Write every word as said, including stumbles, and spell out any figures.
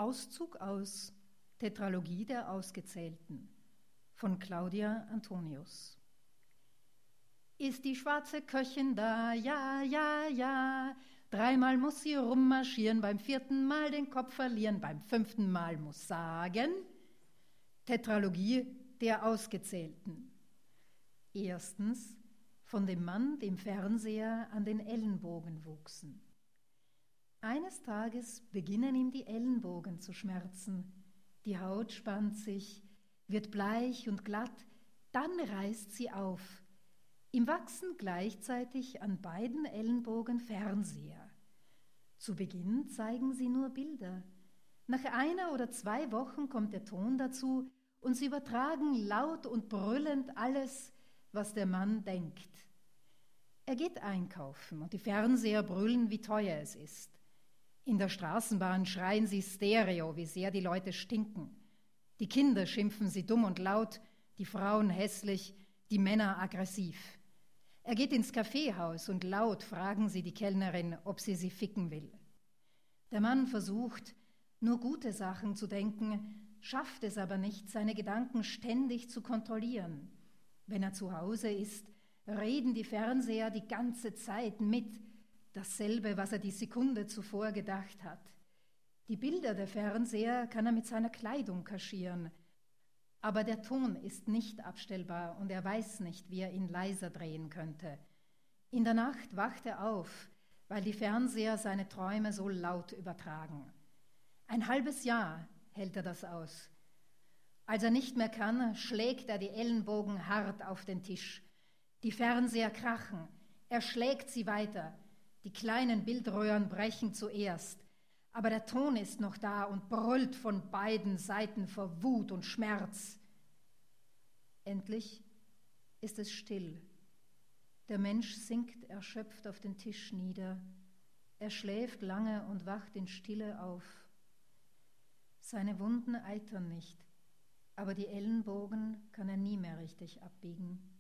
Auszug aus Tetralogie der Ausgezählten von Claudia Antonius. Ist die schwarze Köchin da? Ja, ja, ja. Dreimal muss sie rummarschieren, beim vierten Mal den Kopf verlieren, beim fünften Mal muss sagen. Tetralogie der Ausgezählten. Erstens von dem Mann, dem Fernseher an den Ellenbogen wuchsen. Eines Tages beginnen ihm die Ellenbogen zu schmerzen. Die Haut spannt sich, wird bleich und glatt, dann reißt sie auf. Ihm wachsen gleichzeitig an beiden Ellenbogen Fernseher. Zu Beginn zeigen sie nur Bilder. Nach einer oder zwei Wochen kommt der Ton dazu und sie übertragen laut und brüllend alles, was der Mann denkt. Er geht einkaufen und die Fernseher brüllen, wie teuer es ist. In der Straßenbahn schreien sie Stereo, wie sehr die Leute stinken. Die Kinder schimpfen sie dumm und laut, die Frauen hässlich, die Männer aggressiv. Er geht ins Kaffeehaus und laut fragen sie die Kellnerin, ob sie sie ficken will. Der Mann versucht, nur gute Sachen zu denken, schafft es aber nicht, seine Gedanken ständig zu kontrollieren. Wenn er zu Hause ist, reden die Fernseher die ganze Zeit mit, dasselbe, was er die Sekunde zuvor gedacht hat. Die Bilder der Fernseher kann er mit seiner Kleidung kaschieren, aber der Ton ist nicht abstellbar und er weiß nicht, wie er ihn leiser drehen könnte. In der Nacht wacht er auf, weil die Fernseher seine Träume so laut übertragen. Ein halbes Jahr hält er das aus. Als er nicht mehr kann, schlägt er die Ellenbogen hart auf den Tisch. Die Fernseher krachen, er schlägt sie weiter. Die kleinen Bildröhren brechen zuerst, aber der Ton ist noch da und brüllt von beiden Seiten vor Wut und Schmerz. Endlich ist es still. Der Mensch sinkt erschöpft auf den Tisch nieder. Er schläft lange und wacht in Stille auf. Seine Wunden eitern nicht, aber die Ellenbogen kann er nie mehr richtig abbiegen.